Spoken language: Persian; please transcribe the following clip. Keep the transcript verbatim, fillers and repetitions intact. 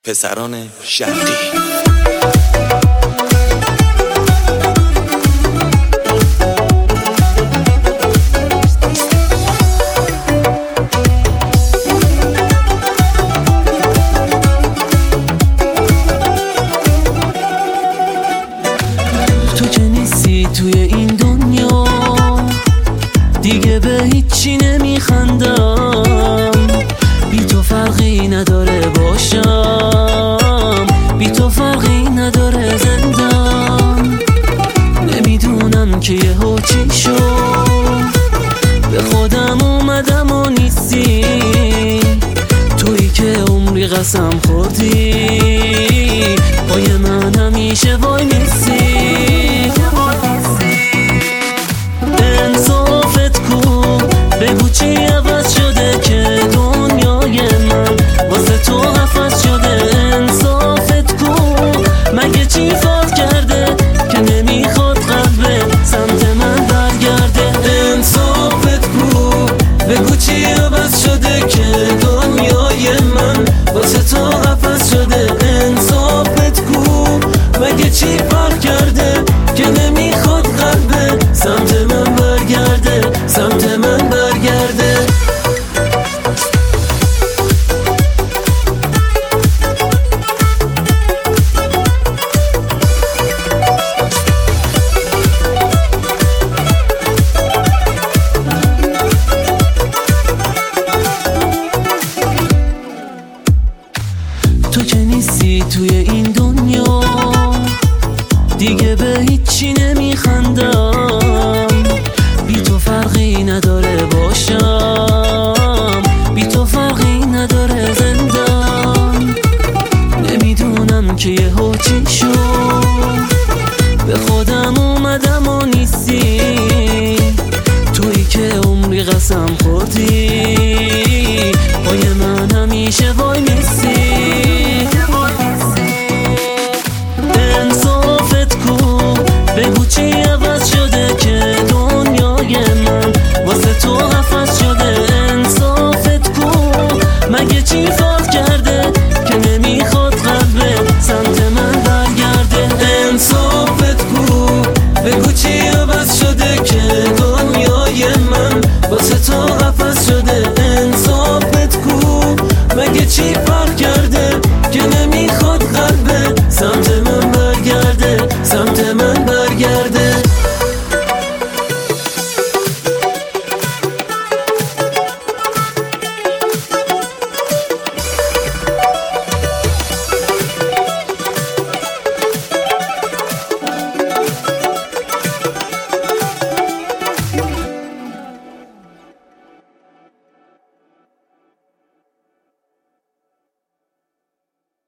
پسران شرقی. تو که نیستی توی این دنیا دیگه به هیچی نمیخندم، بی تو فرقی نداره باشم، بی تو فرقی نداره زندم. نمیدونم که یهو چی شد، به خودم اومدم و نیستی، تویی که عمری قسم خوردی پای من همیشه وای میسی. انصافت کو، بگو چی عوض شده که دنیای من واسه تو حفظ شده. انصافت کو، مگه چی فات کرده که نمیخواد قلبه سمت من برگرده. انصافت کو، بگو چی عوض شده که دنیای من واسه تو حفظ شده. انصافت کو، مگه چی فرق کرده که نمیخواد قلبه سمت من برگرده، سمت من برگرده. تو که نیستی توی این دنیا دیگه به هیچی نمیخندم، بی تو فرقی نداره باشم، بی تو فرقی نداره زندم. نمیدونم که یهو چی شد، به خودم اومدم و نیستی، تویی که عمری قسم خوردی پای من همیشه وای